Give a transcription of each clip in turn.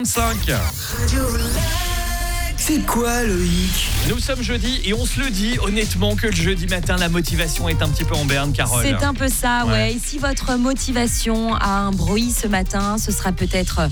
5. C'est quoi Loïc ? Nous sommes jeudi et on se le dit honnêtement que le jeudi matin, la motivation est un petit peu en berne, Carole. C'est un peu ça, ouais. Et si votre motivation a un bruit ce matin, ce sera peut-être...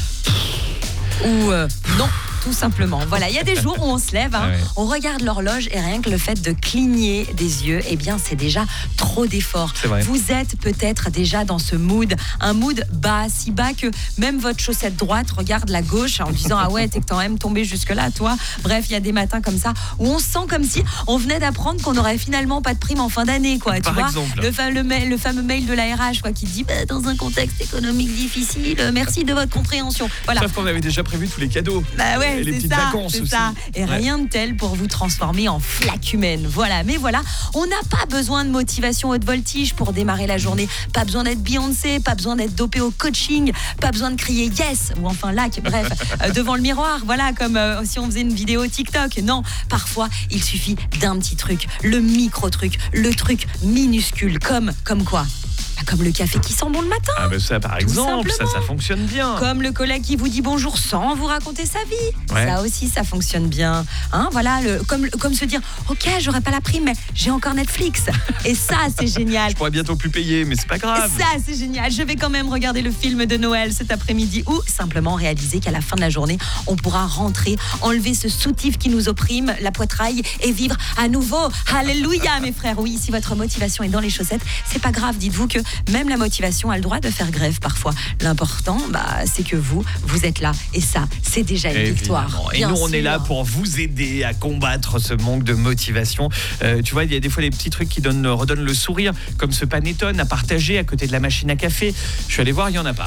non, tout simplement. Voilà, il y a des jours où on se lève, on regarde l'horloge et rien que le fait de cligner des yeux, eh bien c'est déjà trop d'efforts. Vous êtes peut-être déjà dans ce mood, un mood bas, si bas que même votre chaussette droite regarde la gauche en disant ah ouais, t'es quand même tombé jusque là toi. Bref, il y a des matins comme ça où on se sent comme si on venait d'apprendre qu'on n'aurait finalement pas de prime en fin d'année, quoi. Tu vois, le fameux mail de la RH, quoi, qui dit dans un contexte économique difficile, merci de votre compréhension. Voilà. Sauf qu'on avait déjà prévu tous les cadeaux. Bah ouais, et les petites vacances aussi. Ça. Et rien de tel pour vous transformer en flaque humaine. Voilà, mais voilà, on n'a pas besoin de motivation haute voltige pour démarrer la journée. Pas besoin d'être Beyoncé, pas besoin d'être dopé au coaching, pas besoin de crier yes ou enfin like, bref, devant le miroir. Voilà, comme si on faisait une vidéo TikTok. Non, parfois il suffit d'un petit truc, le micro-truc, le truc minuscule, comme quoi. Comme le café qui sent bon le matin. Ah ben ça par exemple, ça fonctionne bien. Comme le collègue qui vous dit bonjour sans vous raconter sa vie. Ouais. Ça aussi, ça fonctionne bien. Voilà, comme se dire ok, j'aurai pas la prime, mais j'ai encore Netflix. Et ça, c'est génial. Je pourrais bientôt plus payer, mais c'est pas grave. Ça, c'est génial. Je vais quand même regarder le film de Noël cet après-midi ou simplement réaliser qu'à la fin de la journée, on pourra rentrer, enlever ce soutif qui nous opprime, la poitraille et vivre à nouveau. Alléluia, mes frères. Oui, si votre motivation est dans les chaussettes, c'est pas grave. Dites-vous que même la motivation a le droit de faire grève parfois. L'important, c'est que vous êtes là. Et ça, c'est déjà une victoire. Et nous, on est là pour vous aider à combattre ce manque de motivation. Tu vois, il y a des fois des petits trucs qui redonnent le sourire, comme ce panettone à partager à côté de la machine à café. Je suis allé voir, il n'y en a pas.